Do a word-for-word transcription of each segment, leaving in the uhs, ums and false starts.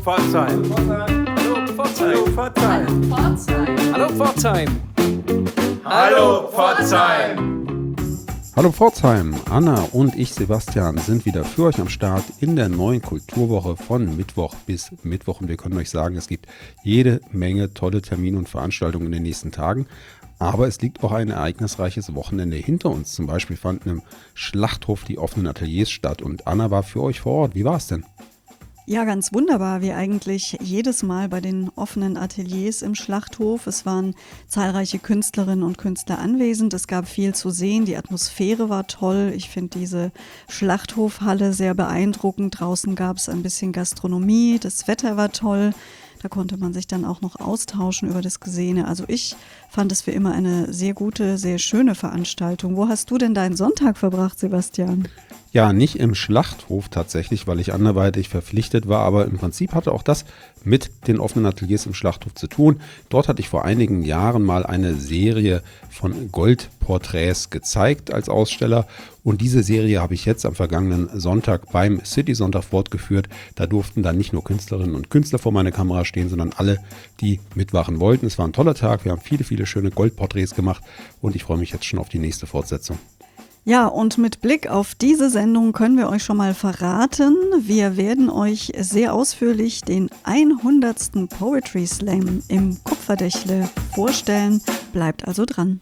Pforzheim. Hallo Pforzheim. Hallo Pforzheim. Hallo Pforzheim. Hallo Pforzheim, Anna und ich, Sebastian, sind wieder für euch am Start in der neuen Kulturwoche von Mittwoch bis Mittwoch. Und wir können euch sagen, es gibt jede Menge tolle Termine und Veranstaltungen in den nächsten Tagen. Aber es liegt auch ein ereignisreiches Wochenende hinter uns. Zum Beispiel fanden im Schlachthof die offenen Ateliers statt. Und Anna war für euch vor Ort. Wie war es denn? Ja, ganz wunderbar, wie eigentlich jedes Mal bei den offenen Ateliers im Schlachthof. Es waren zahlreiche Künstlerinnen und Künstler anwesend. Es gab viel zu sehen. Die Atmosphäre war toll. Ich finde diese Schlachthofhalle sehr beeindruckend. Draußen gab es ein bisschen Gastronomie. Das Wetter war toll. Da konnte man sich dann auch noch austauschen über das Gesehene. Also ich fand es wie immer eine sehr gute, sehr schöne Veranstaltung. Wo hast du denn deinen Sonntag verbracht, Sebastian? Ja, nicht im Schlachthof tatsächlich, weil ich anderweitig verpflichtet war, aber im Prinzip hatte auch das mit den offenen Ateliers im Schlachthof zu tun. Dort hatte ich vor einigen Jahren mal eine Serie von Goldporträts gezeigt als Aussteller und diese Serie habe ich jetzt am vergangenen Sonntag beim City-Sonntag fortgeführt. Da durften dann nicht nur Künstlerinnen und Künstler vor meiner Kamera stehen, sondern alle, die mitmachen wollten. Es war ein toller Tag, wir haben viele, viele schöne Goldporträts gemacht und ich freue mich jetzt schon auf die nächste Fortsetzung. Ja, und mit Blick auf diese Sendung können wir euch schon mal verraten, wir werden euch sehr ausführlich den hundertsten Poetry Slam im Kupferdächle vorstellen. Bleibt also dran.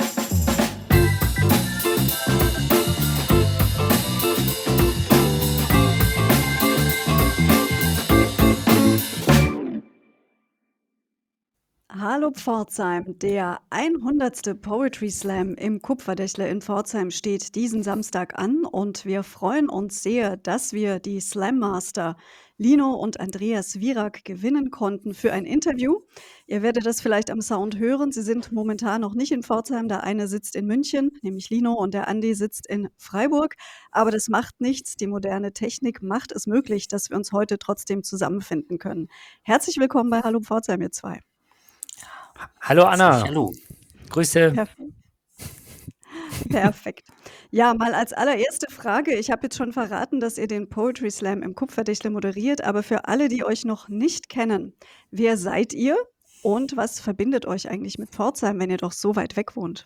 Hallo Pforzheim, der hundertste Poetry Slam im Kupferdächle in Pforzheim steht diesen Samstag an und wir freuen uns sehr, dass wir die Slam Master Lino und Andreas Wierak gewinnen konnten für ein Interview. Ihr werdet das vielleicht am Sound hören, sie sind momentan noch nicht in Pforzheim, der eine sitzt in München, nämlich Lino, und der Andi sitzt in Freiburg, aber das macht nichts, die moderne Technik macht es möglich, dass wir uns heute trotzdem zusammenfinden können. Herzlich willkommen bei Hallo Pforzheim, ihr zwei. Hallo Anna. Hallo. Grüße. Perfekt. Perfekt. Ja, mal als allererste Frage. Ich habe jetzt schon verraten, dass ihr den Poetry Slam im Kupferdächle moderiert, aber für alle, die euch noch nicht kennen, wer seid ihr und was verbindet euch eigentlich mit Pforzheim, wenn ihr doch so weit weg wohnt?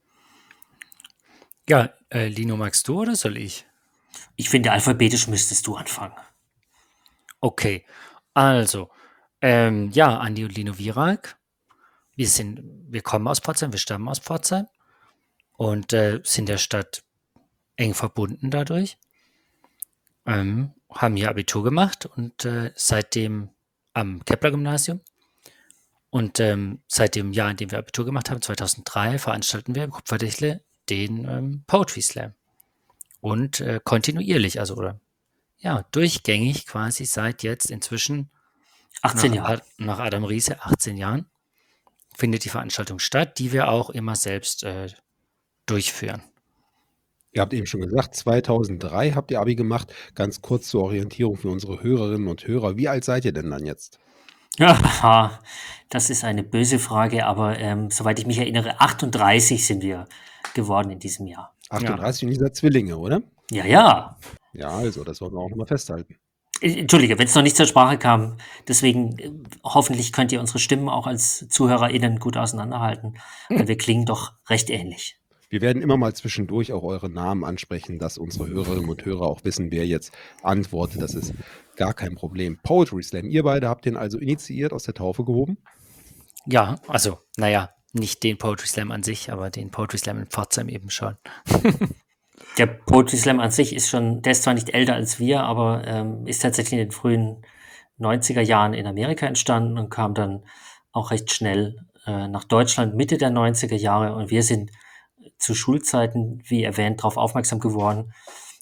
Ja, äh, Lino, magst du oder soll ich? Ich finde, alphabetisch müsstest du anfangen. Okay, also, ähm, ja, Andi und Lino Wierak. Wir sind, wir kommen aus Pforzheim, wir stammen aus Pforzheim und äh, sind der Stadt eng verbunden dadurch. Ähm, haben hier Abitur gemacht und äh, seitdem am Kepler-Gymnasium. Und ähm, seit dem Jahr, in dem wir Abitur gemacht haben, zweitausenddrei, veranstalten wir im Kupferdächle den ähm, Poetry Slam. Und äh, kontinuierlich, also oder ja, durchgängig quasi seit jetzt inzwischen achtzehn nach, Jahre. nach Adam Riese, achtzehn Jahren, findet die Veranstaltung statt, die wir auch immer selbst äh, durchführen. Ihr habt eben schon gesagt, zweitausenddrei habt ihr Abi gemacht. Ganz kurz zur Orientierung für unsere Hörerinnen und Hörer. Wie alt seid ihr denn dann jetzt? Ja, das ist eine böse Frage, aber ähm, soweit ich mich erinnere, achtunddreißig sind wir geworden in diesem Jahr. achtunddreißig und ihr seid Zwillinge, oder? Ja, ja. Ja, also, das wollen wir auch nochmal festhalten. Äh, Entschuldige, wenn es noch nicht zur Sprache kam, deswegen äh, hoffentlich könnt ihr unsere Stimmen auch als ZuhörerInnen gut auseinanderhalten, weil wir klingen doch recht ähnlich. Wir werden immer mal zwischendurch auch eure Namen ansprechen, dass unsere Hörerinnen und Hörer auch wissen, wer jetzt antwortet. Das ist gar kein Problem. Poetry Slam, ihr beide habt den also initiiert, aus der Taufe gehoben? Ja, also, naja, nicht den Poetry Slam an sich, aber den Poetry Slam in Pforzheim eben schon. Der Poetry Slam an sich ist schon, der ist zwar nicht älter als wir, aber ähm, ist tatsächlich in den frühen neunziger Jahren in Amerika entstanden und kam dann auch recht schnell äh, nach Deutschland Mitte der neunziger Jahre und wir sind zu Schulzeiten, wie erwähnt, darauf aufmerksam geworden.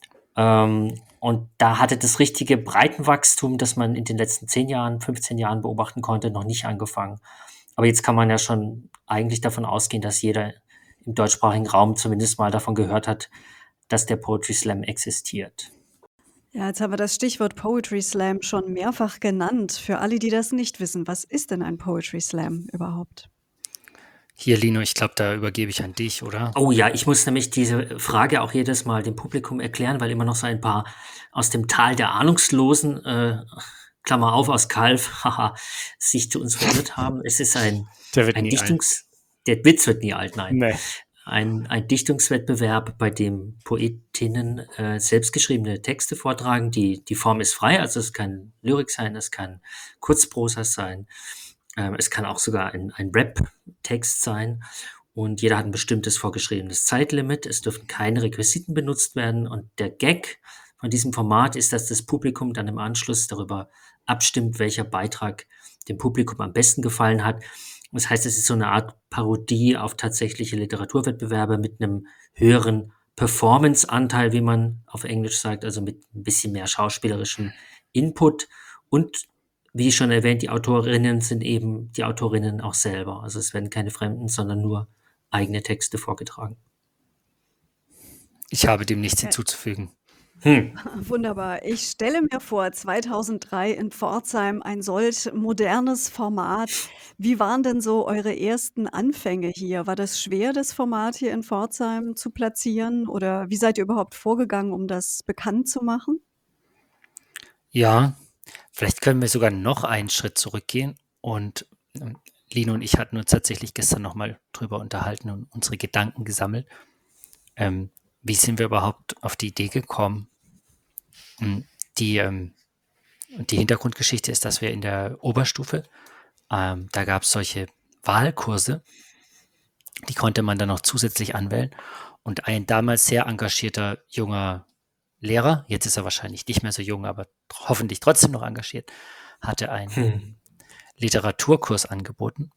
Ähm, und da hatte das richtige Breitenwachstum, das man in den letzten zehn Jahren, fünfzehn Jahren beobachten konnte, noch nicht angefangen. Aber jetzt kann man ja schon eigentlich davon ausgehen, dass jeder im deutschsprachigen Raum zumindest mal davon gehört hat, dass der Poetry Slam existiert. Ja, jetzt haben wir das Stichwort Poetry Slam schon mehrfach genannt. Für alle, die das nicht wissen, was ist denn ein Poetry Slam überhaupt? Hier, Lino, ich glaube, da übergebe ich an dich, oder? Oh ja, ich muss nämlich diese Frage auch jedes Mal dem Publikum erklären, weil immer noch so ein paar aus dem Tal der Ahnungslosen äh, Klammer auf, aus Calw, haha, sich zu uns verirrt haben. Es ist ein, Der wird ein nie alt. Dichtungs... Der Witz wird nie alt, nein. Nee. Ein, ein Dichtungswettbewerb, bei dem Poetinnen äh, selbstgeschriebene Texte vortragen. Die, die Form ist frei, also es kann Lyrik sein, es kann Kurzprosa sein, ähm, es kann auch sogar ein, ein Rap-Text sein. Und jeder hat ein bestimmtes vorgeschriebenes Zeitlimit. Es dürfen keine Requisiten benutzt werden. Und der Gag von diesem Format ist, dass das Publikum dann im Anschluss darüber abstimmt, welcher Beitrag dem Publikum am besten gefallen hat. Das heißt, es ist so eine Art Parodie auf tatsächliche Literaturwettbewerbe mit einem höheren Performance-Anteil, wie man auf Englisch sagt, also mit ein bisschen mehr schauspielerischem Input. Und wie schon erwähnt, die Autorinnen sind eben die Autorinnen auch selber. Also es werden keine Fremden, sondern nur eigene Texte vorgetragen. Ich habe dem nichts Äh. hinzuzufügen. Hm. Wunderbar. Ich stelle mir vor, zweitausenddrei in Pforzheim ein solch modernes Format. Wie waren denn so eure ersten Anfänge hier? War das schwer, das Format hier in Pforzheim zu platzieren? Oder wie seid ihr überhaupt vorgegangen, um das bekannt zu machen? Ja, vielleicht können wir sogar noch einen Schritt zurückgehen. Und ähm, Lino und ich hatten uns tatsächlich gestern nochmal drüber unterhalten und unsere Gedanken gesammelt. Ähm, wie sind wir überhaupt auf die Idee gekommen? Hm, Die, ähm, die Hintergrundgeschichte ist, dass wir in der Oberstufe, ähm, da gab es solche Wahlkurse, die konnte man dann noch zusätzlich anwählen. Und ein damals sehr engagierter junger Lehrer, jetzt ist er wahrscheinlich nicht mehr so jung, aber tr- hoffentlich trotzdem noch engagiert, hatte einen Hm. Literaturkurs angeboten.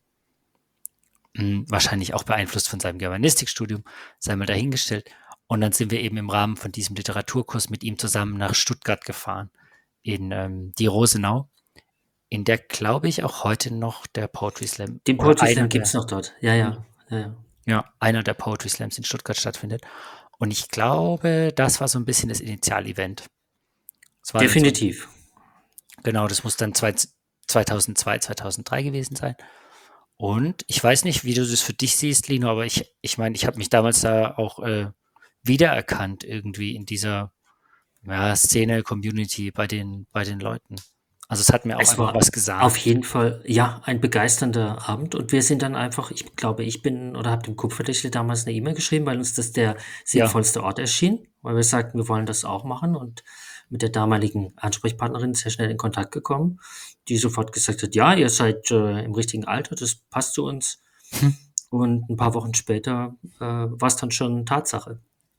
Hm, Wahrscheinlich auch beeinflusst von seinem Germanistikstudium, sei mal dahingestellt. Und dann sind wir eben im Rahmen von diesem Literaturkurs mit ihm zusammen nach Stuttgart gefahren, in ähm, die Rosenau, in der, glaube ich, auch heute noch der Poetry Slam Den oder Poetry einer Slam der, gibt es noch dort. Ja, ja. ja, ja. ja, einer der Poetry Slams in Stuttgart stattfindet. Und ich glaube, das war so ein bisschen das Initialevent. Es war dann so, Definitiv. genau, das muss dann zwei, zweitausendzwei, zweitausenddrei gewesen sein. Und ich weiß nicht, wie du das für dich siehst, Lino, aber ich ich meine, ich habe mich damals da auch äh, wiedererkannt irgendwie in dieser ja, Szene, Community bei den, bei den Leuten. Also es hat mir auch Es einfach war was auf gesagt. jeden Fall, ja, ein begeisternder Abend. Und wir sind dann einfach, ich glaube, ich bin oder habe dem Kupferdächle damals eine E-Mail geschrieben, weil uns das der Ja, sinnvollste Ort erschien, weil wir sagten, wir wollen das auch machen und mit der damaligen Ansprechpartnerin sehr schnell in Kontakt gekommen, die sofort gesagt hat, ja, ihr seid äh, im richtigen Alter, das passt zu uns. Hm. Und ein paar Wochen später äh, war es dann schon Tatsache.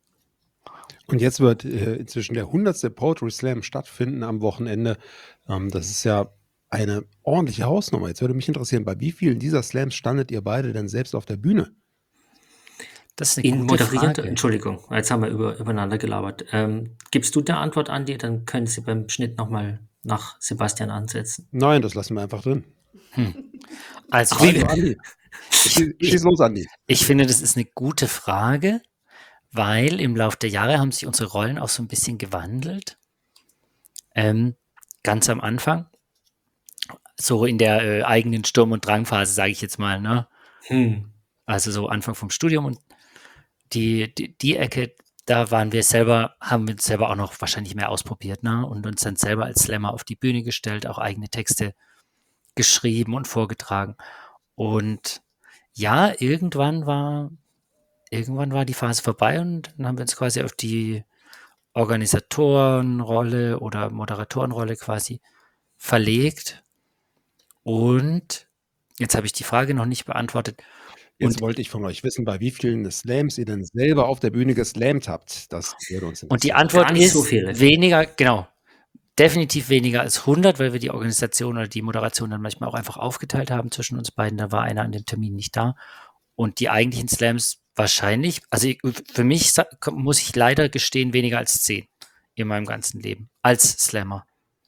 Und jetzt wird äh, inzwischen der hundertste Poetry Slam stattfinden am Wochenende. Ähm, das ist ja eine ordentliche Hausnummer. Jetzt würde mich interessieren, bei wie vielen dieser Slams standet ihr beide denn selbst auf der Bühne? das ist eine In gute moderierter, Frage. Entschuldigung, jetzt haben wir über, übereinander gelabert. Ähm, gibst du der Antwort, Andi, dann können Sie beim Schnitt nochmal nach Sebastian ansetzen. Nein, das lassen wir einfach drin. Hm. Also, Ach, ich, Also, Andi, ich, schieß, ich, schieß los, Andi. ich finde, das ist eine gute Frage, weil im Laufe der Jahre haben sich unsere Rollen auch so ein bisschen gewandelt. Ähm, ganz am Anfang, so in der äh, eigenen Sturm- und Drangphase, sage ich jetzt mal, ne? Hm. Also so Anfang vom Studium und die, die, die Ecke, da waren wir selber, haben wir uns selber auch noch wahrscheinlich mehr ausprobiert, ne? Und uns dann selber als Slammer auf die Bühne gestellt, auch eigene Texte geschrieben und vorgetragen. Und ja, irgendwann war, irgendwann war die Phase vorbei und dann haben wir uns quasi auf die Organisatorenrolle oder Moderatorenrolle quasi verlegt. Und jetzt habe ich die Frage noch nicht beantwortet. Jetzt Und, wollte ich von euch wissen, bei wie vielen Slams ihr denn selber auf der Bühne geslammt habt. Das würde uns und die interessieren. Antwort Gar nicht ist so viele. weniger, genau, definitiv weniger als hundert, weil wir die Organisation oder die Moderation dann manchmal auch einfach aufgeteilt haben zwischen uns beiden. Da war einer an dem Termin nicht da. Und die eigentlichen Slams wahrscheinlich, also ich, für mich sa- muss ich leider gestehen, weniger als zehn in meinem ganzen Leben als Slammer,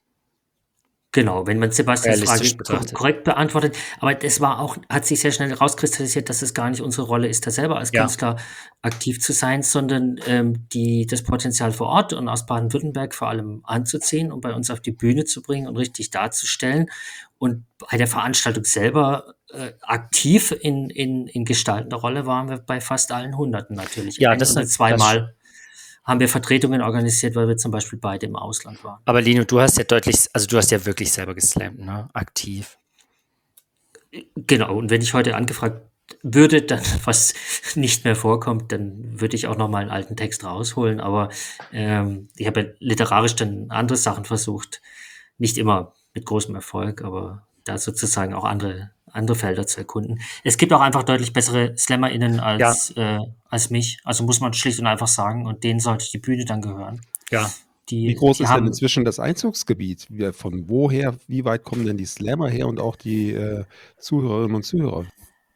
Genau, wenn man Sebastians realistisch Frage ko betrachtet. korrekt beantwortet. Aber das war auch, hat sich sehr schnell rauskristallisiert, dass es gar nicht unsere Rolle ist, da selber als Ja, Künstler aktiv zu sein, sondern ähm, die, das Potenzial vor Ort und aus Baden-Württemberg vor allem anzuziehen und bei uns auf die Bühne zu bringen und richtig darzustellen. Und bei der Veranstaltung selber äh, aktiv in, in, in gestaltender Rolle waren wir bei fast allen Hunderten natürlich. ja, Ein das, oder das, zweimal haben wir Vertretungen organisiert, weil wir zum Beispiel beide im Ausland waren. Aber Lino, du hast ja deutlich, also du hast ja wirklich selber geslammt, ne? Aktiv. Genau, und wenn ich heute angefragt würde, dann was nicht mehr vorkommt, dann würde ich auch noch mal einen alten Text rausholen. Aber ähm, ich habe ja literarisch dann andere Sachen versucht, nicht immer mit großem Erfolg, aber da sozusagen auch andere andere Felder zu erkunden. Es gibt auch einfach deutlich bessere SlammerInnen als, äh, als mich. Also muss man schlicht und einfach sagen. Und denen sollte die Bühne dann gehören. Ja. Die, Wie groß die ist haben, denn inzwischen das Einzugsgebiet? Wie- Von woher, wie weit kommen denn die Slammer her und auch die äh, Zuhörerinnen und Zuhörer?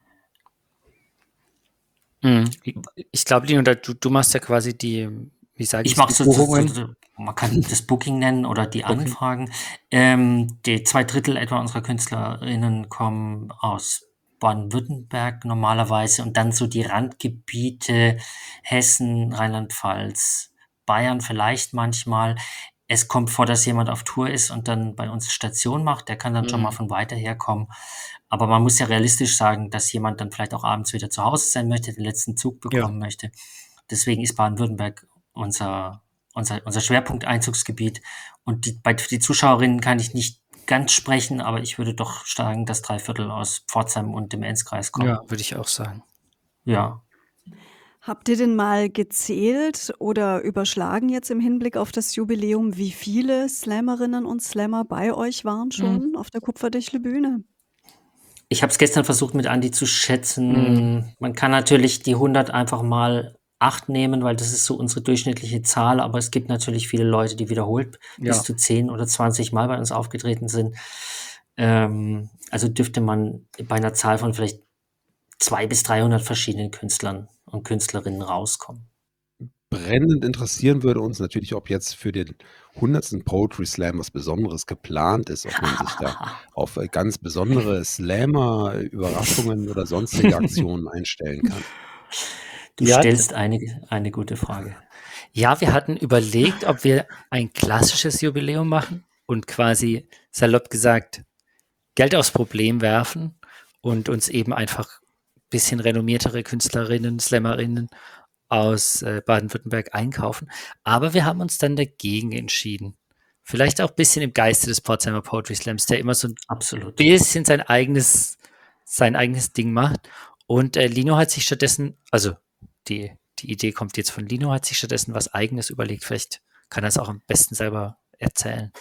Mhm. Ich glaube, Lino, da- du, du machst ja quasi die, wie sage ich, Ich mache die so, so, so, Buchungen. so, man kann das Booking nennen oder die Anfragen. Ähm, die zwei Drittel etwa unserer KünstlerInnen kommen aus Baden-Württemberg normalerweise und dann so die Randgebiete Hessen, Rheinland-Pfalz, Bayern vielleicht manchmal. Es kommt vor, dass jemand auf Tour ist und dann bei uns Station macht. Der kann dann schon Mhm. mal von weiter her kommen. Aber man muss ja realistisch sagen, dass jemand dann vielleicht auch abends wieder zu Hause sein möchte, den letzten Zug bekommen möchte. Deswegen ist Baden-Württemberg unser, unser, unser Schwerpunkteinzugsgebiet. Und die, bei, für die Zuschauerinnen kann ich nicht ganz sprechen, aber ich würde doch sagen, dass drei Viertel aus Pforzheim und dem Enzkreis kommen. Ja, würde ich auch sagen. Ja. Habt ihr denn mal gezählt oder überschlagen jetzt im Hinblick auf das Jubiläum, wie viele Slammerinnen und Slammer bei euch waren schon auf der Kupferdächle-Bühne? Ich habe es gestern versucht mit Andi zu schätzen. Mhm. Man kann natürlich die hundert einfach mal acht nehmen, weil das ist so unsere durchschnittliche Zahl, aber es gibt natürlich viele Leute, die wiederholt Ja. bis zu zehn oder zwanzig Mal bei uns aufgetreten sind. Ähm, also dürfte man bei einer Zahl von vielleicht zweihundert bis dreihundert verschiedenen Künstlern und Künstlerinnen rauskommen. Brennend interessieren würde uns natürlich, ob jetzt für den hundertsten Poetry Slam was Besonderes geplant ist, ob man sich da auf äh, ganz besondere Slammer, Überraschungen oder sonstige Aktionen einstellen kann. Du Ja, stellst eine, eine gute Frage. Ja, wir hatten überlegt, ob wir ein klassisches Jubiläum machen und quasi salopp gesagt Geld aufs Problem werfen und uns eben einfach ein bisschen renommiertere Künstlerinnen, Slammerinnen aus äh, Baden-Württemberg einkaufen. Aber wir haben uns dann dagegen entschieden. Vielleicht auch ein bisschen im Geiste des Pforzheimer Poetry Slams, der immer so ein Absolut. bisschen sein eigenes, sein eigenes Ding macht. Und äh, Lino hat sich stattdessen, also die, die Idee kommt jetzt von Lino, hat sich stattdessen was Eigenes überlegt. Vielleicht kann er es auch am besten selber erzählen.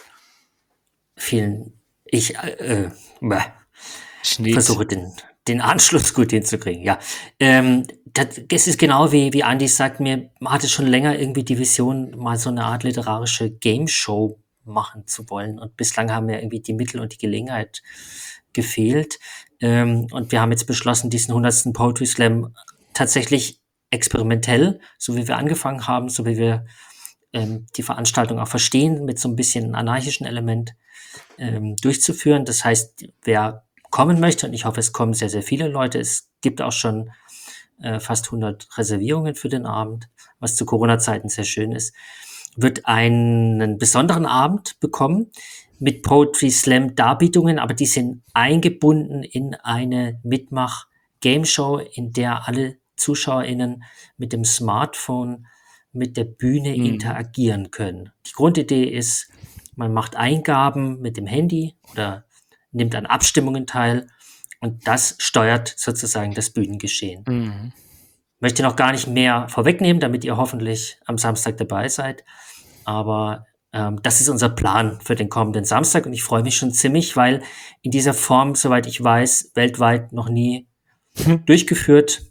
Vielen, ich äh, äh, Schnitt. versuche den, den Anschluss gut hinzukriegen, ja. Ähm, das, es ist genau wie, wie Andi sagt, mir hatte schon länger irgendwie die Vision, mal so eine Art literarische Game Show machen zu wollen. Und bislang haben mir irgendwie die Mittel und die Gelegenheit gefehlt. Ähm, und wir haben jetzt beschlossen, diesen hundertsten Poetry Slam tatsächlich experimentell, so wie wir angefangen haben, so wie wir ähm, die Veranstaltung auch verstehen, mit so ein bisschen anarchischen Element ähm, durchzuführen. Das heißt, wer kommen möchte, und ich hoffe, es kommen sehr, sehr viele Leute, es gibt auch schon äh, fast hundert Reservierungen für den Abend, was zu Corona-Zeiten sehr schön ist, wird einen besonderen Abend bekommen mit Poetry Slam Darbietungen, aber die sind eingebunden in eine Mitmach-Game-Show, in der alle ZuschauerInnen mit dem Smartphone mit der Bühne Mhm. interagieren können. Die Grundidee ist, man macht Eingaben mit dem Handy oder nimmt an Abstimmungen teil und das steuert sozusagen das Bühnengeschehen. Mhm. Möchte noch gar nicht mehr vorwegnehmen, damit ihr hoffentlich am Samstag dabei seid. Aber ähm, das ist unser Plan für den kommenden Samstag und ich freue mich schon ziemlich, weil in dieser Form, soweit ich weiß, weltweit noch nie durchgeführt.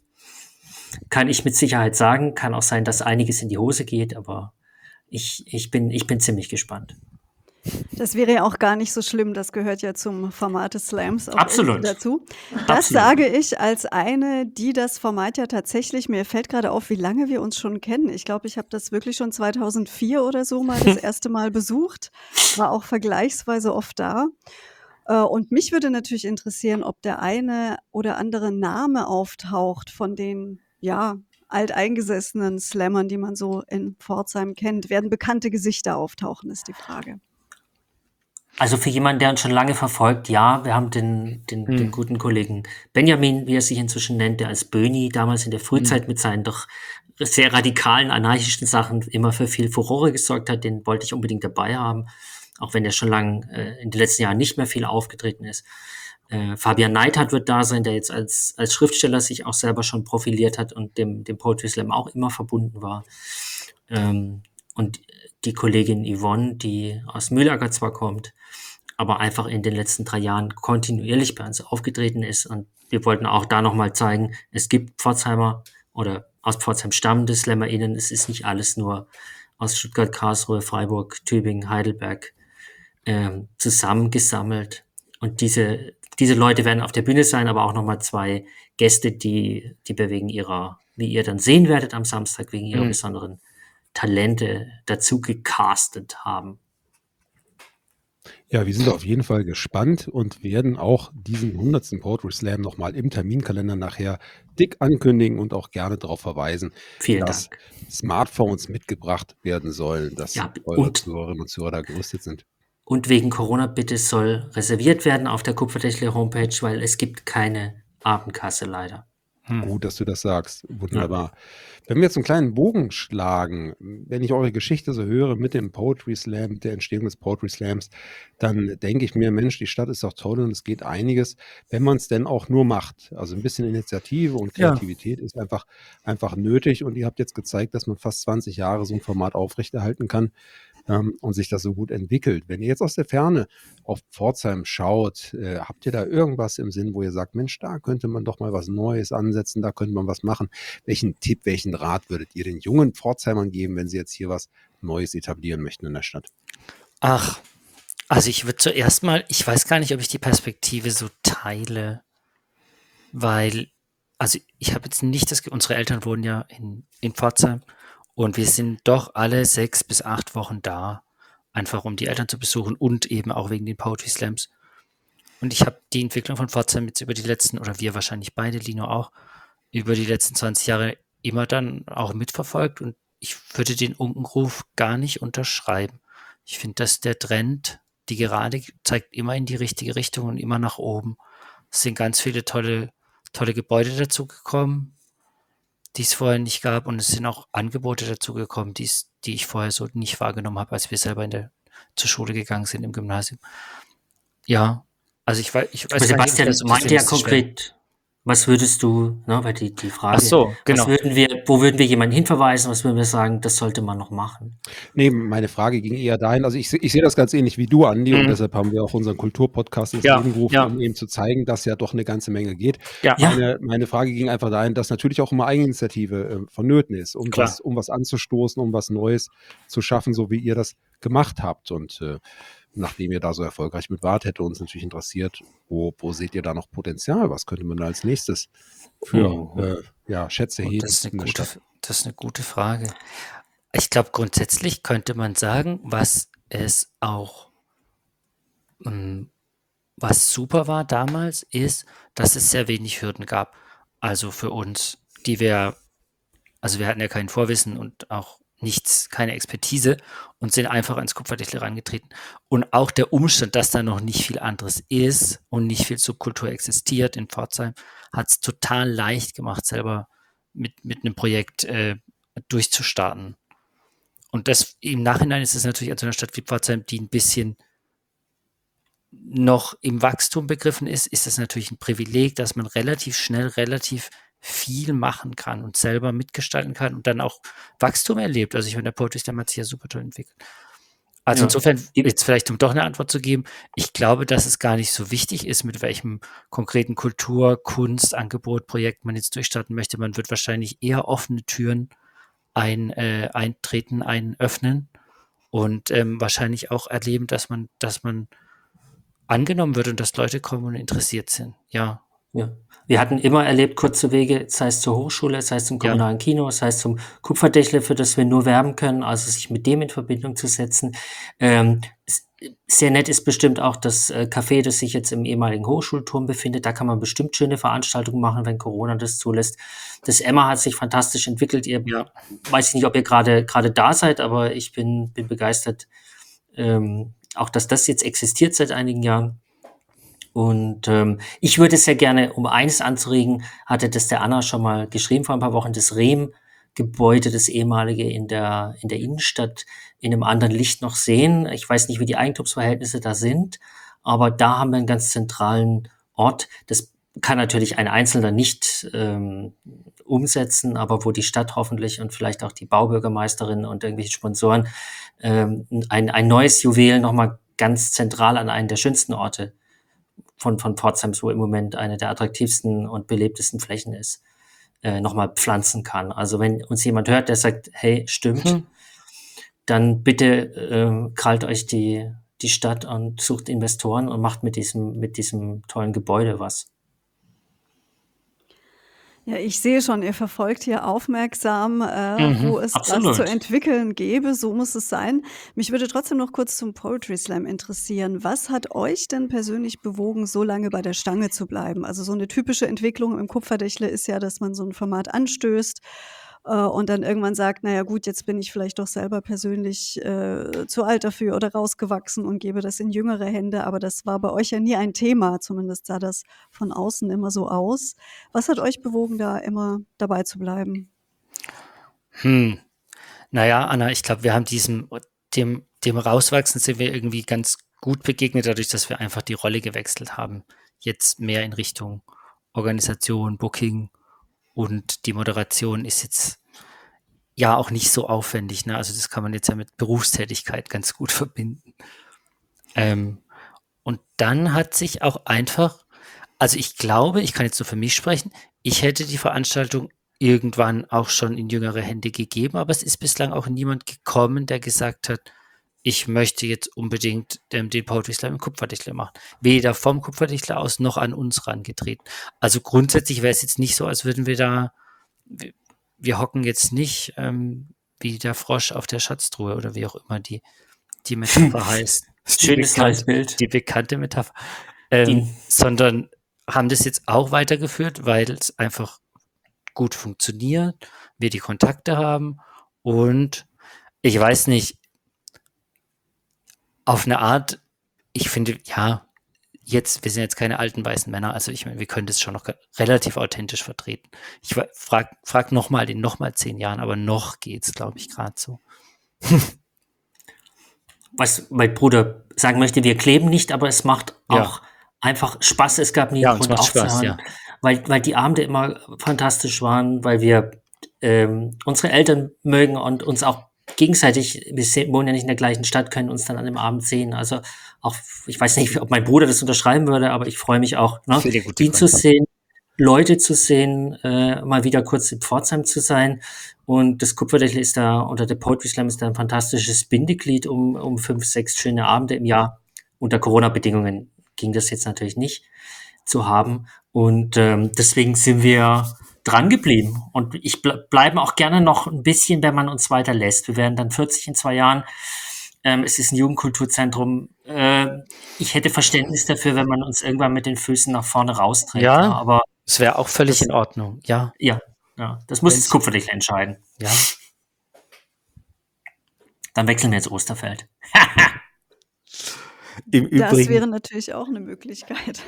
Kann ich mit Sicherheit sagen. Kann auch sein, dass einiges in die Hose geht, aber ich, ich, bin, ich bin ziemlich gespannt. Das wäre ja auch gar nicht so schlimm. Das gehört ja zum Format des Slams auch Absolut. irgendwie dazu. Das Absolut. sage ich als eine, die das Format ja tatsächlich, mir fällt gerade auf, wie lange wir uns schon kennen. Ich glaube, ich habe das wirklich schon zweitausendvier oder so mal das erste Mal besucht. War auch vergleichsweise oft da. Äh, Und mich würde natürlich interessieren, ob der eine oder andere Name auftaucht von den, ja, alteingesessenen Slammern, die man so in Pforzheim kennt. Werden bekannte Gesichter auftauchen, ist die Frage. Also für jemanden, der uns schon lange verfolgt, ja, wir haben den, den, Hm. den guten Kollegen Benjamin, wie er sich inzwischen nennt, der als Böni damals in der Frühzeit mit seinen doch sehr radikalen, anarchischen Sachen immer für viel Furore gesorgt hat, den wollte ich unbedingt dabei haben, auch wenn er schon lange äh, in den letzten Jahren nicht mehr viel aufgetreten ist. Äh, Fabian Neidhardt wird da sein, der jetzt als, als Schriftsteller sich auch selber schon profiliert hat und dem, dem Poetry Slam auch immer verbunden war. Ähm, und die Kollegin Yvonne, die aus Mühlacker zwar kommt, aber einfach in den letzten drei Jahren kontinuierlich bei uns aufgetreten ist. Und wir wollten auch da nochmal zeigen, es gibt Pforzheimer oder aus Pforzheim stammende SlammerInnen. Es ist nicht alles nur aus Stuttgart, Karlsruhe, Freiburg, Tübingen, Heidelberg ähm, zusammengesammelt. Und diese, diese Leute werden auf der Bühne sein, aber auch nochmal zwei Gäste, die, die wir wegen ihrer, wie ihr dann sehen werdet am Samstag, wegen ihrer Mhm. besonderen Talente dazu gecastet haben. Ja, wir sind auf jeden Fall gespannt und werden auch diesen hundertsten Poetry Slam nochmal im Terminkalender nachher dick ankündigen und auch gerne darauf verweisen, Vielen dass Dank. Smartphones mitgebracht werden sollen, dass Ja, eure und, Zuhörerinnen und Zuhörer da gerüstet sind. und wegen Corona bitte soll reserviert werden auf der Kupferdächle Homepage, weil es gibt keine Abendkasse leider. Hm. Gut, dass du das sagst. Wunderbar. Wenn wir jetzt einen kleinen Bogen schlagen, wenn ich eure Geschichte so höre mit dem Poetry Slam, mit der Entstehung des Poetry Slams, dann denke ich mir, Mensch, die Stadt ist doch toll und es geht einiges, wenn man es denn auch nur macht. Also ein bisschen Initiative und Ja. Kreativität ist einfach, einfach nötig und ihr habt jetzt gezeigt, dass man fast zwanzig Jahre so ein Format aufrechterhalten kann ähm, und sich das so gut entwickelt. Wenn ihr jetzt aus der Ferne auf Pforzheim schaut, äh, habt ihr da irgendwas im Sinn, wo ihr sagt, Mensch, da könnte man doch mal was Neues ansetzen, da könnte man was machen. Welchen Tipp, welchen Rat würdet ihr den jungen Pforzheimern geben, wenn sie jetzt hier was Neues etablieren möchten in der Stadt? Ach, also ich würde zuerst mal, ich weiß gar nicht, ob ich die Perspektive so teile, weil, also ich habe jetzt nicht das, Ge- unsere Eltern wohnen ja in, in Pforzheim und wir sind doch alle sechs bis acht Wochen da, einfach um die Eltern zu besuchen und eben auch wegen den Poetry Slams. Und ich habe die Entwicklung von Pforzheim jetzt über die letzten, oder wir wahrscheinlich beide, Lino auch, über die letzten zwanzig Jahre immer dann auch mitverfolgt und ich würde den Unkenruf gar nicht unterschreiben. Ich finde, dass der Trend, die Gerade zeigt immer in die richtige Richtung und immer nach oben. Es sind ganz viele tolle, tolle Gebäude dazugekommen, die es vorher nicht gab und es sind auch Angebote dazugekommen, die es- die ich vorher so nicht wahrgenommen habe, als wir selber in der, zur Schule gegangen sind im Gymnasium. Ja, also ich weiß, ich Aber weiß gar nicht, ob ich Sebastian das so meinte ja pessimistisch wäre. konkret, was würdest du, ne, weil die, die Ach Frage, so, was genau. würden wir, wo würden wir jemanden hinverweisen, was würden wir sagen, das sollte man noch machen? Nee, meine Frage ging eher dahin, also ich, se- ich sehe das ganz ähnlich wie du, Andi, und Mhm. deshalb haben wir auch unseren Kulturpodcast ins Ja, Leben gerufen, ja. um eben zu zeigen, dass ja doch eine ganze Menge geht. Ja, Ja. Meine, meine Frage ging einfach dahin, dass natürlich auch immer Eigeninitiative äh, vonnöten ist, um Klar. was, um was anzustoßen, um was Neues zu schaffen, so wie ihr das gemacht habt. Und äh, nachdem ihr da so erfolgreich mit wart, hätte uns natürlich interessiert, wo, wo seht ihr da noch Potenzial? Was könnte man da als nächstes für Mhm. äh, ja, Schätze Und heben das ist in eine der gute, Stadt? das ist eine gute Frage. Ich glaube, grundsätzlich könnte man sagen, was es auch, ähm, was super war damals, ist, dass es sehr wenig Hürden gab. Also für uns, die wir, also wir hatten ja kein Vorwissen und auch nichts, keine Expertise und sind einfach ans Kupferdächle rangetreten. Und auch der Umstand, dass da noch nicht viel anderes ist und nicht viel Subkultur existiert in Pforzheim, hat es total leicht gemacht, selber mit, mit einem Projekt äh, durchzustarten. Und das im Nachhinein ist es natürlich an so einer Stadt wie Pforzheim, die ein bisschen noch im Wachstum begriffen ist, ist es natürlich ein Privileg, dass man relativ schnell relativ viel machen kann und selber mitgestalten kann und dann auch Wachstum erlebt. Also ich meine, der Poetry Slam hat sich ja super toll entwickelt. Also Ja. insofern, Die- jetzt vielleicht um doch eine Antwort zu geben, ich glaube, dass es gar nicht so wichtig ist, mit welchem konkreten Kultur-, Kunst-, Angebot, Projekt man jetzt durchstarten möchte. Man wird wahrscheinlich eher offene Türen ein, äh, eintreten, ein öffnen und ähm, wahrscheinlich auch erleben, dass man, dass man angenommen wird und dass Leute kommen und interessiert sind. Ja, Ja. Wir hatten immer erlebt, kurze Wege, sei es zur Hochschule, sei es zum Ja. kommunalen Kino, sei es zum Kupferdächle, für das wir nur werben können, also sich mit dem in Verbindung zu setzen. Ähm, s- sehr nett ist bestimmt auch das äh, Café, das sich jetzt im ehemaligen Hochschulturm befindet. Da kann man bestimmt schöne Veranstaltungen machen, wenn Corona das zulässt. Das Emma hat sich fantastisch entwickelt. Ihr ja, weiß ich nicht, ob ihr gerade gerade da seid, aber ich bin, bin begeistert, ähm, auch dass das jetzt existiert seit einigen Jahren. Und ähm, ich würde sehr gerne, um eines anzuregen, hatte das der Anna schon mal geschrieben vor ein paar Wochen, das Rehm Gebäude, das ehemalige in der, in der Innenstadt, in einem anderen Licht noch sehen. Ich weiß nicht, wie die Eigentumsverhältnisse da sind, aber da haben wir einen ganz zentralen Ort. Das kann natürlich ein Einzelner nicht ähm, umsetzen, aber wo die Stadt hoffentlich und vielleicht auch die Baubürgermeisterin und irgendwelche Sponsoren ähm, ein, ein neues Juwel nochmal ganz zentral an einen der schönsten Orte von, von Pforzheim, wo im Moment eine der attraktivsten und belebtesten Flächen ist, äh, nochmal pflanzen kann. Also wenn uns jemand hört, der sagt, hey, stimmt, Hm. dann bitte äh, krallt euch die, die Stadt und sucht Investoren und macht mit diesem, mit diesem tollen Gebäude was. Ja, ich sehe schon, ihr verfolgt hier aufmerksam, äh, Mhm, wo es was zu absolut. entwickeln gäbe. So muss es sein. Mich würde trotzdem noch kurz zum Poetry Slam interessieren. Was hat euch denn persönlich bewogen, so lange bei der Stange zu bleiben? Also so eine typische Entwicklung im Kupferdächle ist ja, dass man so ein Format anstößt äh, und dann irgendwann sagt, naja gut, jetzt bin ich vielleicht doch selber persönlich äh, zu alt dafür oder rausgewachsen und gebe das in jüngere Hände. Aber das war bei euch ja nie ein Thema. Zumindest sah das von außen immer so aus. Was hat euch bewogen, da immer dabei zu bleiben? Hm. Naja, Anna, ich glaube, wir haben diesem, dem, dem Rauswachsen sind wir irgendwie ganz gut begegnet, dadurch, dass wir einfach die Rolle gewechselt haben. Jetzt mehr in Richtung Organisation, Booking und die Moderation ist jetzt ja auch nicht so aufwendig. Ne? Also das kann man jetzt ja mit Berufstätigkeit ganz gut verbinden. Ähm, und dann hat sich auch einfach, also ich glaube, ich kann jetzt nur für mich sprechen, ich hätte die Veranstaltung irgendwann auch schon in jüngere Hände gegeben, aber es ist bislang auch niemand gekommen, der gesagt hat, ich möchte jetzt unbedingt ähm, den Poetry Slam im Kupferdichtler machen. Weder vom Kupferdichtler aus noch an uns rangetreten. Also grundsätzlich wäre es jetzt nicht so, als würden wir da, wir, wir hocken jetzt nicht ähm, wie der Frosch auf der Schatztruhe oder wie auch immer die, die Metapher heißt. Die Schönes neues bekannte, Bild. die bekannte Metapher. Ähm, Die, sondern haben das jetzt auch weitergeführt, weil es einfach gut funktioniert, wir die Kontakte haben und ich weiß nicht, auf eine Art, ich finde, ja, jetzt, wir sind jetzt keine alten weißen Männer, also ich meine, wir können das schon noch relativ authentisch vertreten. Ich wa- frag, frag nochmal in nochmal zehn Jahren, aber noch geht's, glaube ich, gerade so. was mein Bruder sagen möchte, wir kleben nicht, aber es macht Ja. auch einfach Spaß. Es gab nie Ja, einen uns Grund macht Spaß, aufzuhören, ja. weil, weil die Abende immer fantastisch waren, weil wir ähm, unsere Eltern mögen und uns auch gegenseitig, wir se- wohnen ja nicht in der gleichen Stadt, können uns dann an dem Abend sehen. Also auch, ich weiß nicht, ob mein Bruder das unterschreiben würde, aber ich freue mich auch, ne, Viele gute ihn zu Gründe. sehen, Leute zu sehen, äh, mal wieder kurz in Pforzheim zu sein. Und das Kupferdächle ist da, oder der Poetry Slam ist da ein fantastisches Bindeglied, um, um fünf, sechs schöne Abende im Jahr. Unter Corona-Bedingungen ging das jetzt natürlich nicht zu haben. Und ähm, deswegen sind wir dran geblieben. Und ich ble bleibe auch gerne noch ein bisschen, wenn man uns weiter lässt. Wir werden dann vierzig in zwei Jahren. Ähm, es ist ein Jugendkulturzentrum. Äh, ich hätte Verständnis dafür, wenn man uns irgendwann mit den Füßen nach vorne rausträgt. Ja. Ja, aber Es wäre auch völlig Das- in Ordnung, ja. ja, ja, das muss Wenn's- das Kupferdächle entscheiden. Ja. Dann wechseln wir jetzt Osterfeld. Im Das Übrigen, wäre natürlich auch eine Möglichkeit.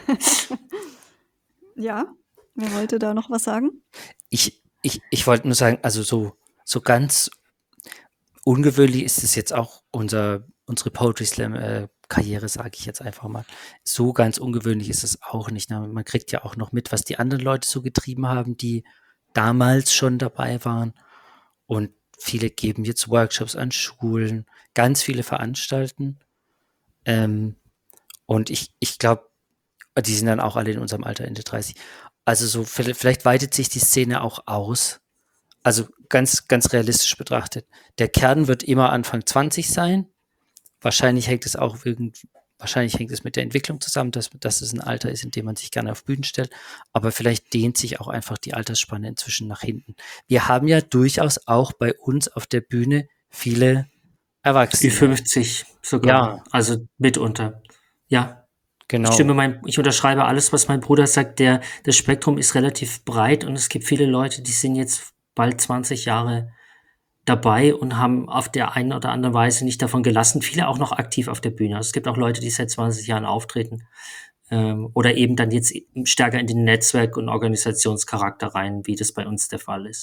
Ja, wer wollte da noch was sagen? ich, ich, ich wollte nur sagen, also so, so ganz ungewöhnlich ist es jetzt auch unser, unsere Poetry Slam äh, Karriere, sage ich jetzt einfach mal. So ganz ungewöhnlich ist es auch nicht. Ne? Man kriegt ja auch noch mit, was die anderen Leute so getrieben haben, die damals schon dabei waren. Und viele geben jetzt Workshops an Schulen, ganz viele veranstalten. Ähm, und ich, ich glaube, die sind dann auch alle in unserem Alter, Ende dreißig. Also so, vielleicht vielleicht weitet sich die Szene auch aus. Also ganz, ganz realistisch betrachtet. Der Kern wird immer Anfang zwanzig sein. Wahrscheinlich hängt es auch irgend, wahrscheinlich hängt es mit der Entwicklung zusammen, dass, dass es ein Alter ist, in dem man sich gerne auf Bühnen stellt. Aber vielleicht dehnt sich auch einfach die Altersspanne inzwischen nach hinten. Wir haben ja durchaus auch bei uns auf der Bühne viele Erwachsene. Ü fünfzig sogar. Ja. Also mitunter. Ja, Genau. ich stimme mein, ich unterschreibe alles, was mein Bruder sagt. Der, das Spektrum ist relativ breit und es gibt viele Leute, die sind jetzt bald zwanzig Jahre dabei und haben auf der einen oder anderen Weise nicht davon gelassen. Viele auch noch aktiv auf der Bühne. Also es gibt auch Leute, die seit zwanzig Jahren auftreten ähm, oder eben dann jetzt stärker in den Netzwerk- und Organisationscharakter rein, wie das bei uns der Fall ist.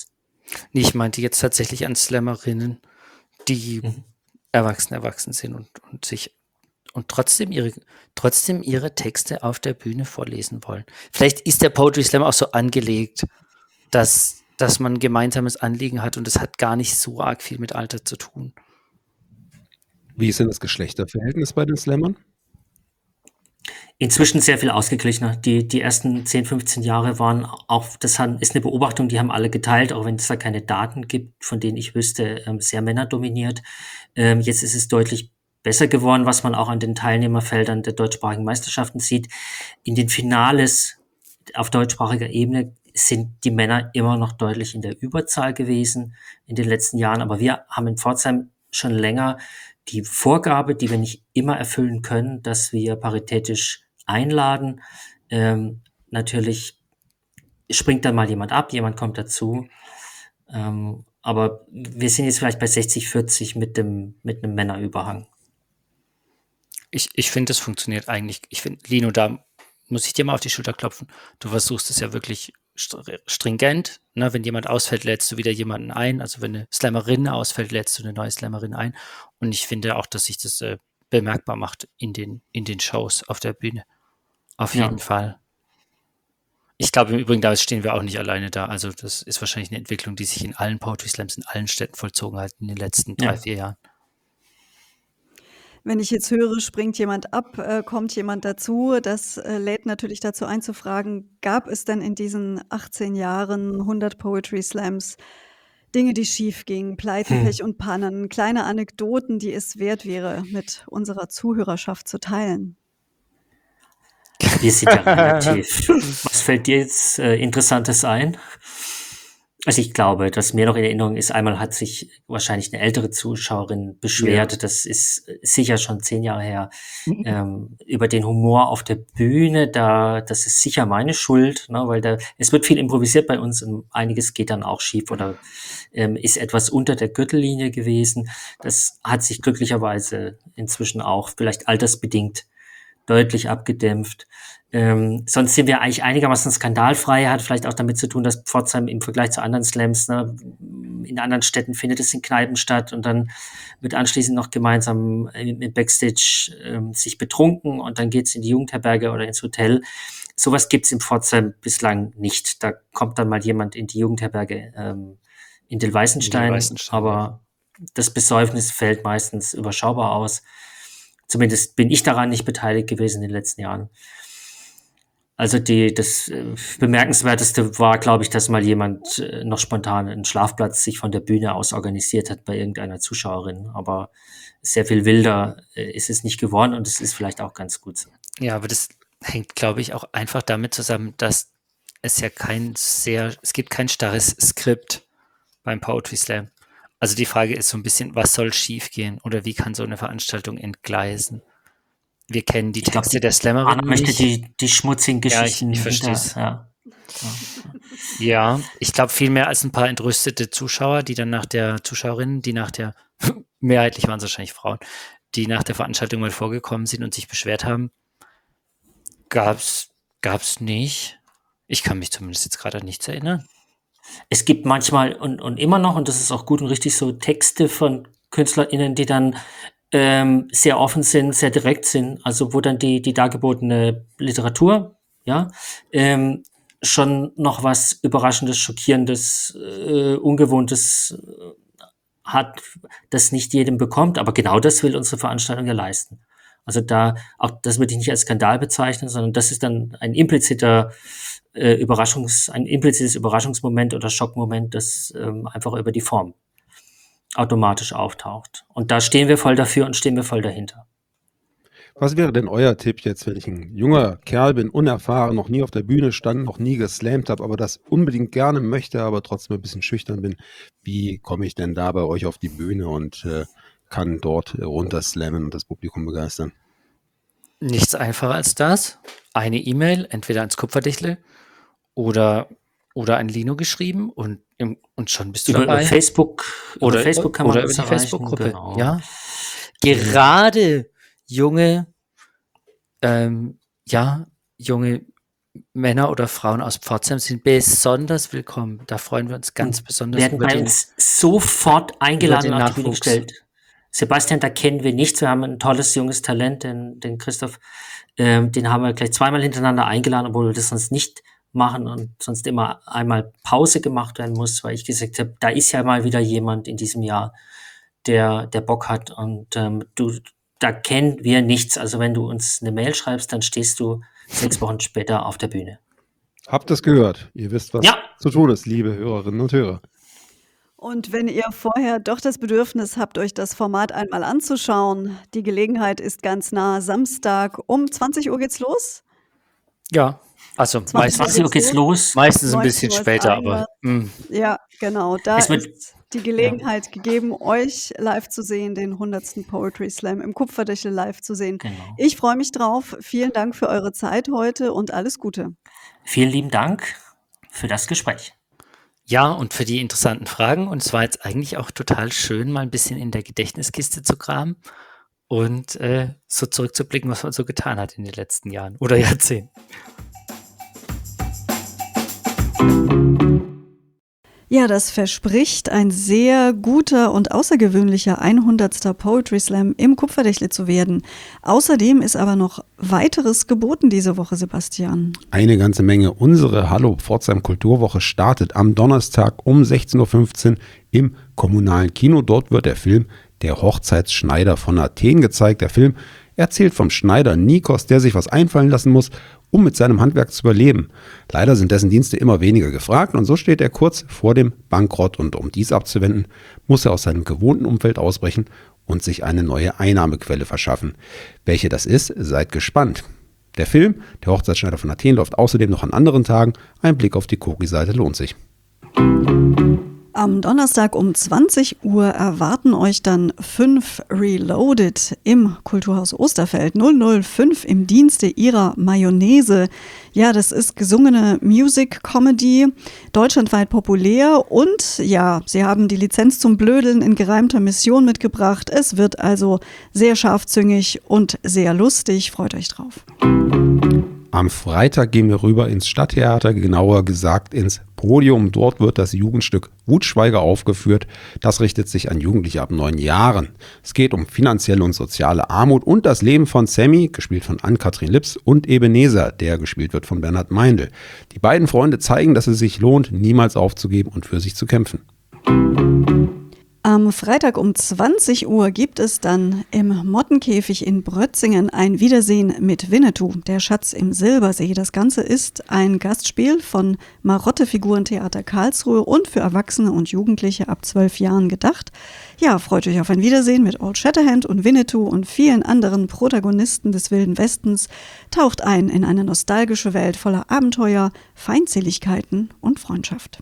Nee, ich meinte jetzt tatsächlich an Slammerinnen, die Mhm. erwachsen erwachsen sind und, und sich und trotzdem ihre, trotzdem ihre Texte auf der Bühne vorlesen wollen. Vielleicht ist der Poetry Slam auch so angelegt, dass, dass man ein gemeinsames Anliegen hat und es hat gar nicht so arg viel mit Alter zu tun. Wie ist denn das Geschlechterverhältnis bei den Slammern? Inzwischen sehr viel ausgeglichener. Die, die ersten zehn, fünfzehn Jahre waren auch, das haben, ist eine Beobachtung, die haben alle geteilt, auch wenn es da keine Daten gibt, von denen ich wüsste, ähm, sehr männerdominiert. Ähm, jetzt ist es deutlich besser geworden, was man auch an den Teilnehmerfeldern der deutschsprachigen Meisterschaften sieht. In den Finales auf deutschsprachiger Ebene sind die Männer immer noch deutlich in der Überzahl gewesen in den letzten Jahren, aber wir haben in Pforzheim schon länger die Vorgabe, die wir nicht immer erfüllen können, dass wir paritätisch einladen. Ähm, natürlich springt dann mal jemand ab, jemand kommt dazu. Ähm, aber wir sind jetzt vielleicht bei sechzig, vierzig mit dem, mit einem Männerüberhang. Ich, ich finde, es funktioniert eigentlich. Ich finde, Lino, da muss ich dir mal auf die Schulter klopfen. Du versuchst es ja wirklich str- stringent. Ne? Wenn jemand ausfällt, lädst du wieder jemanden ein. Also wenn eine Slammerin ausfällt, lädst du eine neue Slammerin ein. Und ich finde auch, dass sich das äh, bemerkbar macht in den, in den Shows auf der Bühne. Auf Ja. jeden Fall. Ich glaube im Übrigen, da stehen wir auch nicht alleine da. Also das ist wahrscheinlich eine Entwicklung, die sich in allen Poetry Slams in allen Städten vollzogen hat in den letzten drei, Ja. vier Jahren. Wenn ich jetzt höre, springt jemand ab, äh, kommt jemand dazu, das äh, lädt natürlich dazu ein zu fragen, gab es denn in diesen achtzehn Jahren hundert Poetry Slams Dinge, die schief gingen, Pleiten, Hm. Pech und Pannen, kleine Anekdoten, die es wert wäre, mit unserer Zuhörerschaft zu teilen? Wir sind ja relativ. Was fällt dir jetzt äh, Interessantes ein? Also ich glaube, dass mir noch in Erinnerung ist, einmal hat sich wahrscheinlich eine ältere Zuschauerin beschwert, Ja. das ist sicher schon zehn Jahre her, ähm, über den Humor auf der Bühne, da, das ist sicher meine Schuld, ne, weil da, es wird viel improvisiert bei uns und einiges geht dann auch schief oder ähm, ist etwas unter der Gürtellinie gewesen. Das hat sich glücklicherweise inzwischen auch vielleicht altersbedingt deutlich abgedämpft. Ähm, sonst sind wir eigentlich einigermaßen skandalfrei, hat vielleicht auch damit zu tun, dass Pforzheim im Vergleich zu anderen Slams, ne, in anderen Städten findet es in Kneipen statt und dann wird anschließend noch gemeinsam im, im Backstage ähm, sich betrunken und dann geht's in die Jugendherberge oder ins Hotel. Sowas gibt's in Pforzheim bislang nicht. Da kommt dann mal jemand in die Jugendherberge ähm, in den Weißenstein, Weißenstein, aber das Besäufnis fällt meistens überschaubar aus. Zumindest bin ich daran nicht beteiligt gewesen in den letzten Jahren. Also die, das äh, Bemerkenswerteste war, glaube ich, dass mal jemand äh, noch spontan einen Schlafplatz sich von der Bühne aus organisiert hat bei irgendeiner Zuschauerin. Aber sehr viel wilder äh, ist es nicht geworden und es ist vielleicht auch ganz gut so. Ja, aber das hängt, glaube ich, auch einfach damit zusammen, dass es ja kein sehr, es gibt kein starres Skript beim Poetry Slam. Also die Frage ist so ein bisschen, was soll schiefgehen oder wie kann so eine Veranstaltung entgleisen? Wir kennen die Ich glaube, Texte der Slammerin Anna möchte nicht. die, die schmutzigen Ja, ich, Geschichten ich hinter- verstehe es. Ja. Ja, ich glaube viel mehr als ein paar entrüstete Zuschauer, die dann nach der Zuschauerin, die nach der, mehrheitlich waren es wahrscheinlich Frauen, die nach der Veranstaltung mal vorgekommen sind und sich beschwert haben, gab's, gab's nicht. Ich kann mich zumindest jetzt gerade an nichts erinnern. Es gibt manchmal und, und immer noch, und das ist auch gut und richtig so, Texte von KünstlerInnen, die dann ähm, sehr offen sind, sehr direkt sind, also wo dann die, die dargebotene Literatur, ja, ähm, schon noch was Überraschendes, Schockierendes, äh, Ungewohntes äh, hat, das nicht jedem bekommt, aber genau das will unsere Veranstaltung ja leisten. Also da, auch das würde ich nicht als Skandal bezeichnen, sondern das ist dann ein impliziter äh, Überraschungs, ein implizites Überraschungsmoment oder Schockmoment, das ähm, einfach über die Form automatisch auftaucht. Und da stehen wir voll dafür und stehen wir voll dahinter. Was wäre denn euer Tipp jetzt, wenn ich ein junger Kerl bin, unerfahren, noch nie auf der Bühne stand, noch nie geslammt habe, aber das unbedingt gerne möchte, aber trotzdem ein bisschen schüchtern bin? Wie komme ich denn da bei euch auf die Bühne und äh, kann dort äh, runterslammen und das Publikum begeistern? Nichts einfacher als das. Eine E-Mail, entweder ans Kupferdichtle oder, oder an Lino geschrieben und, im, und schon bist du Über, über dabei. Facebook, Oder, über Facebook kann man oder uns über die erreichen. Facebook-Gruppe. Genau. Ja. Gerade junge, ähm, ja, junge Männer oder Frauen aus Pforzheim sind besonders willkommen. Da freuen wir uns ganz besonders werden über bei den, uns sofort eingeladen den und auf die Bühne Nachwuchs. gestellt. Sebastian, da kennen wir nichts. Wir haben ein tolles junges Talent, den, den Christoph. Ähm, den haben wir gleich zweimal hintereinander eingeladen, obwohl wir das sonst nicht machen und sonst immer einmal Pause gemacht werden muss, weil ich gesagt habe, da ist ja mal wieder jemand in diesem Jahr, der, der Bock hat. Und ähm, du, da kennen wir nichts. Also wenn du uns eine Mail schreibst, dann stehst du sechs Wochen später auf der Bühne. Habt es gehört? Ihr wisst, was Ja. zu tun ist, liebe Hörerinnen und Hörer. Und wenn ihr vorher doch das Bedürfnis habt, euch das Format einmal anzuschauen, die Gelegenheit ist ganz nah. Samstag um zwanzig Uhr geht's los. Ja, also zwanzig meistens, zwanzig Uhr geht's los. meistens ein neunzehn bisschen Uhr ist später, eingeladen. aber mm, Ja, genau. Da Es wird- ist die Gelegenheit gegeben, euch live zu sehen, den hundertsten Poetry Slam im Kupferdächle live zu sehen. Genau. Ich freue mich drauf. Vielen Dank für eure Zeit heute und alles Gute. Vielen lieben Dank für das Gespräch. ja, und für die interessanten Fragen. Und es war jetzt eigentlich auch total schön, mal ein bisschen in der Gedächtniskiste zu kramen und äh, so zurückzublicken, was man so getan hat in den letzten Jahren oder Jahrzehnten. Ja, das verspricht ein sehr guter und außergewöhnlicher hundertster Poetry Slam im Kupferdächle zu werden. Außerdem ist aber noch weiteres geboten diese Woche, Sebastian. Eine ganze Menge. Unsere Hallo Pforzheim Kulturwoche startet am Donnerstag um sechzehn Uhr fünfzehn im kommunalen Kino. Dort wird der Film Der Hochzeitsschneider von Athen gezeigt. Der Film erzählt vom Schneider Nikos, der sich was einfallen lassen muss, um mit seinem Handwerk zu überleben. Leider sind dessen Dienste immer weniger gefragt und so steht er kurz vor dem Bankrott. Und um dies abzuwenden, muss er aus seinem gewohnten Umfeld ausbrechen und sich eine neue Einnahmequelle verschaffen. Welche das ist, seid gespannt. Der Film Der Hochzeitsschneider von Athen läuft außerdem noch an anderen Tagen. Ein Blick auf die Koki-Seite lohnt sich. Am Donnerstag um zwanzig Uhr erwarten euch dann fünf Reloaded im Kulturhaus Osterfeld. null null fünf im Dienste ihrer Mayonnaise. Ja, das ist gesungene Music Comedy, deutschlandweit populär und ja, sie haben die Lizenz zum Blödeln in gereimter Mission mitgebracht. Es wird also sehr scharfzüngig und sehr lustig. Freut euch drauf. Am Freitag gehen wir rüber ins Stadttheater, genauer gesagt ins Podium. Dort wird das Jugendstück Wutschweiger aufgeführt. Das richtet sich an Jugendliche ab neun Jahren. Es geht um finanzielle und soziale Armut und das Leben von Sammy, gespielt von Ann-Kathrin Lips, und Ebenezer, der gespielt wird von Bernhard Meindl. Die beiden Freunde zeigen, dass es sich lohnt, niemals aufzugeben und für sich zu kämpfen. Am Freitag um zwanzig Uhr gibt es dann im Mottenkäfig in Brötzingen ein Wiedersehen mit Winnetou, der Schatz im Silbersee. Das Ganze ist ein Gastspiel von Marotte Figurentheater Karlsruhe und für Erwachsene und Jugendliche ab zwölf Jahren gedacht. Ja, freut euch auf ein Wiedersehen mit Old Shatterhand und Winnetou und vielen anderen Protagonisten des Wilden Westens. Taucht ein in eine nostalgische Welt voller Abenteuer, Feindseligkeiten und Freundschaft.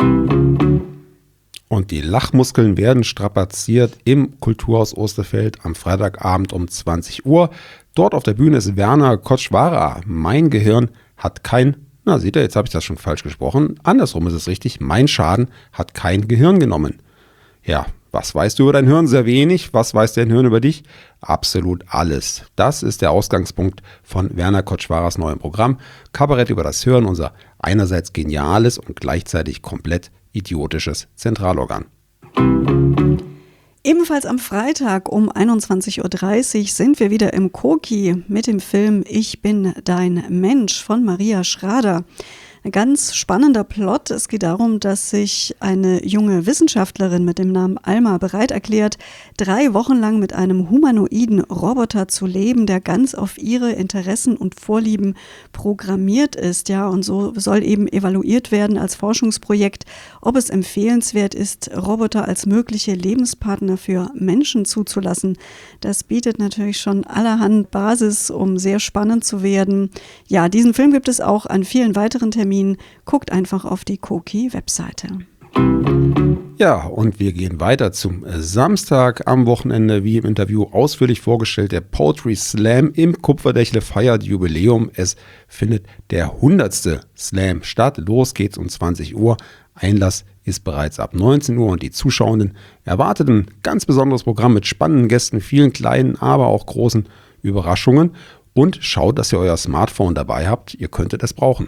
Und die Lachmuskeln werden strapaziert im Kulturhaus Osterfeld am Freitagabend um zwanzig Uhr. Dort auf der Bühne ist Werner Kotschwara. Mein Gehirn hat kein, na seht ihr, jetzt habe ich das schon falsch gesprochen. Andersrum ist es richtig, mein Schaden hat kein Gehirn genommen. Ja, was weißt du über dein Hirn? Sehr wenig. Was weiß dein Hirn über dich? Absolut alles. Das ist der Ausgangspunkt von Werner Kotschwaras neuem Programm. Kabarett über das Hören, unser einerseits geniales und gleichzeitig komplett idiotisches Zentralorgan. Ebenfalls am Freitag um einundzwanzig Uhr dreißig sind wir wieder im Koki mit dem Film Ich bin dein Mensch von Maria Schrader. Ein ganz spannender Plot. Es geht darum, dass sich eine junge Wissenschaftlerin mit dem Namen Alma bereit erklärt, drei Wochen lang mit einem humanoiden Roboter zu leben, der ganz auf ihre Interessen und Vorlieben programmiert ist. Ja, und so soll eben evaluiert werden als Forschungsprojekt, ob es empfehlenswert ist, Roboter als mögliche Lebenspartner für Menschen zuzulassen. Das bietet natürlich schon allerhand Basis, um sehr spannend zu werden. Ja, diesen Film gibt es auch an vielen weiteren Terminen. Guckt einfach auf die Koki-Webseite. Ja, und wir gehen weiter zum Samstag am Wochenende, wie im Interview ausführlich vorgestellt. Der Poetry Slam im Kupferdächle feiert Jubiläum. Es findet der hundertste Slam statt. Los geht's um zwanzig Uhr. Einlass ist bereits ab neunzehn Uhr und die Zuschauenden erwartet ein ganz besonderes Programm mit spannenden Gästen, vielen kleinen, aber auch großen Überraschungen. und schaut, dass ihr euer Smartphone dabei habt. Ihr könntet es brauchen.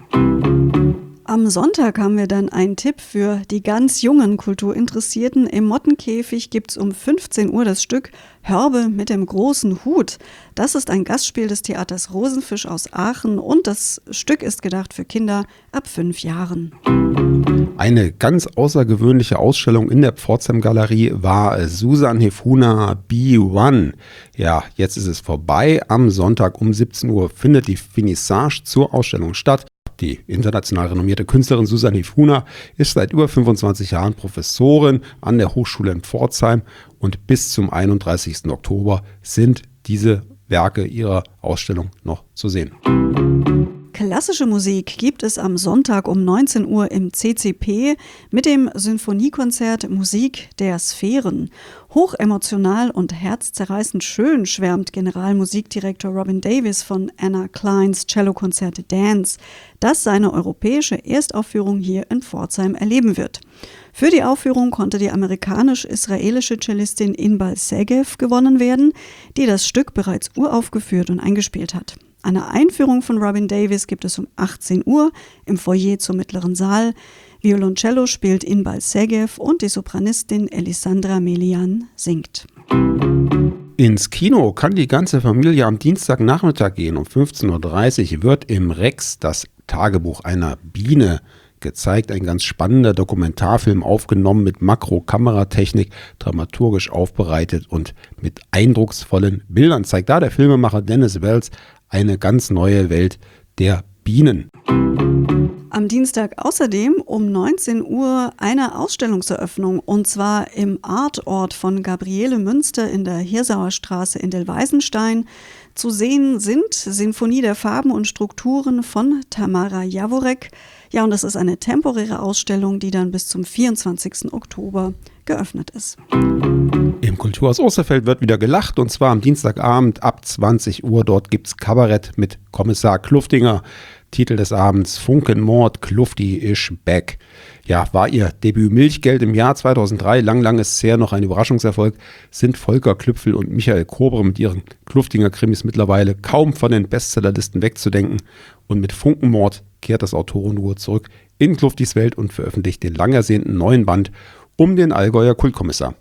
Am Sonntag haben wir dann einen Tipp für die ganz jungen Kulturinteressierten. Im Mottenkäfig gibt es um fünfzehn Uhr das Stück Hörbe mit dem großen Hut. Das ist ein Gastspiel des Theaters Rosenfisch aus Aachen und das Stück ist gedacht für Kinder ab fünf Jahren. Eine ganz außergewöhnliche Ausstellung in der Pforzheim-Galerie war Susan Hefuna B eins. Ja, jetzt ist es vorbei. Am Sonntag um siebzehn Uhr findet die Finissage zur Ausstellung statt. Die international renommierte Künstlerin Susan Hefuna ist seit über fünfundzwanzig Jahren Professorin an der Hochschule in Pforzheim und bis zum einunddreißigsten Oktober sind diese Werke ihrer Ausstellung noch zu sehen. Klassische Musik gibt es am Sonntag um neunzehn Uhr im C C P mit dem Sinfoniekonzert Musik der Sphären. Hochemotional und herzzerreißend schön schwärmt Generalmusikdirektor Robin Davis von Anna Kleins Cellokonzert Dance, das seine europäische Erstaufführung hier in Pforzheim erleben wird. Für die Aufführung konnte die amerikanisch-israelische Cellistin Inbal Segev gewonnen werden, die das Stück bereits uraufgeführt und eingespielt hat. Eine Einführung von Robin Davis gibt es um achtzehn Uhr im Foyer zum mittleren Saal. Violoncello spielt Inbal Segev und die Sopranistin Elisandra Melian singt. Ins Kino kann die ganze Familie am Dienstagnachmittag gehen. Um fünfzehn Uhr dreißig wird im Rex das Tagebuch einer Biene gezeigt. Ein ganz spannender Dokumentarfilm, aufgenommen mit Makro-Kameratechnik, dramaturgisch aufbereitet und mit eindrucksvollen Bildern. Zeigt da der Filmemacher Dennis Wells eine ganz neue Welt der Bienen. Am Dienstag außerdem um neunzehn Uhr eine Ausstellungseröffnung und zwar im Artort von Gabriele Münster in der Hirsauer Straße in Delweisenstein. Zu sehen sind Sinfonie der Farben und Strukturen von Tamara Jaworek. Ja, und das ist eine temporäre Ausstellung, die dann bis zum vierundzwanzigsten Oktober geöffnet ist. Im Kulturhaus Osterfeld wird wieder gelacht und zwar am Dienstagabend ab zwanzig Uhr. Dort gibt es Kabarett mit Kommissar Kluftinger. Titel des Abends: Funkenmord, Klufti is back. Ja, war ihr Debüt Milchgeld im Jahr zweitausenddrei. Lang, lang ist es her, noch ein Überraschungserfolg. Sind Volker Klüpfel und Michael Kobre mit ihren Kluftinger-Krimis mittlerweile kaum von den Bestsellerlisten wegzudenken. Und mit Funkenmord kehrt das Autorenduo zurück in Kluftis Welt und veröffentlicht den lang ersehnten neuen Band um den Allgäuer Kultkommissar.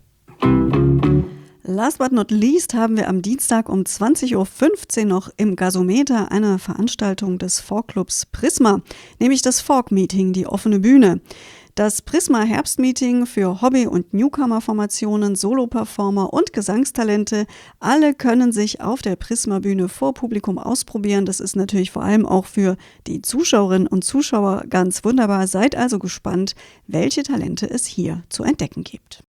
Last but not least haben wir am Dienstag um zwanzig Uhr fünfzehn noch im Gasometer eine Veranstaltung des Folkclubs Prisma, nämlich das Folk-Meeting, die offene Bühne. Das Prisma-Herbstmeeting für Hobby- und Newcomer-Formationen, Solo-Performer und Gesangstalente. Alle können sich auf der Prisma-Bühne vor Publikum ausprobieren. Das ist natürlich vor allem auch für die Zuschauerinnen und Zuschauer ganz wunderbar. Seid also gespannt, welche Talente es hier zu entdecken gibt.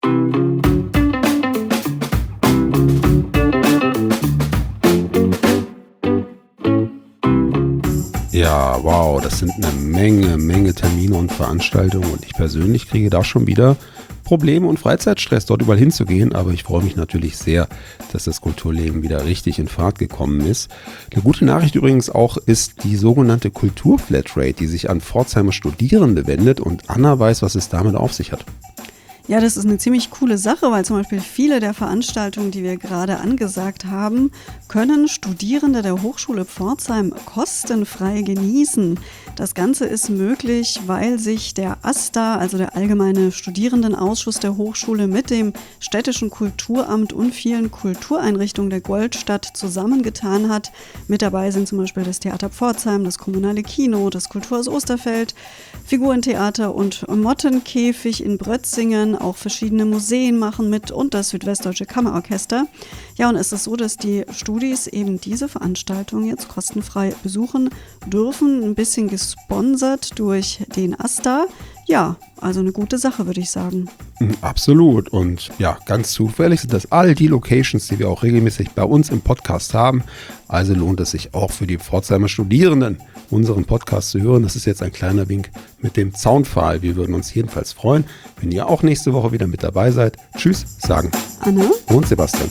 Ja, wow, das sind eine Menge, Menge Termine und Veranstaltungen und ich persönlich kriege da schon wieder Probleme und Freizeitstress, dort überall hinzugehen, aber ich freue mich natürlich sehr, dass das Kulturleben wieder richtig in Fahrt gekommen ist. Eine gute Nachricht übrigens auch ist die sogenannte Kulturflatrate, die sich an Pforzheimer Studierende wendet und Anna weiß, was es damit auf sich hat. Ja, das ist eine ziemlich coole Sache, weil zum Beispiel viele der Veranstaltungen, die wir gerade angesagt haben, können Studierende der Hochschule Pforzheim kostenfrei genießen. Das Ganze ist möglich, weil sich der AStA, also der Allgemeine Studierendenausschuss der Hochschule, mit dem Städtischen Kulturamt und vielen Kultureinrichtungen der Goldstadt zusammengetan hat. Mit dabei sind zum Beispiel das Theater Pforzheim, das Kommunale Kino, das Kulturhaus Osterfeld, Figurentheater und Mottenkäfig in Brötzingen. Auch verschiedene Museen machen mit und das Südwestdeutsche Kammerorchester. Ja, und es ist so, dass die Studis eben diese Veranstaltung jetzt kostenfrei besuchen dürfen. Ein bisschen gesponsert durch den AStA. Ja, also eine gute Sache, würde ich sagen. Absolut. Und ja, ganz zufällig sind das all die Locations, die wir auch regelmäßig bei uns im Podcast haben. Also lohnt es sich auch für die Pforzheimer Studierenden, unseren Podcast zu hören. Das ist jetzt ein kleiner Wink mit dem Zaunpfahl. Wir würden uns jedenfalls freuen, wenn ihr auch nächste Woche wieder mit dabei seid. Tschüss, sagen Anna und Sebastian.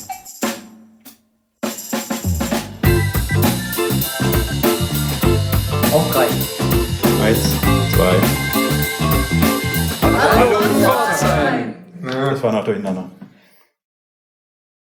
Auf drei. Eins, zwei. Hallo Pforzheim! Das war noch durcheinander.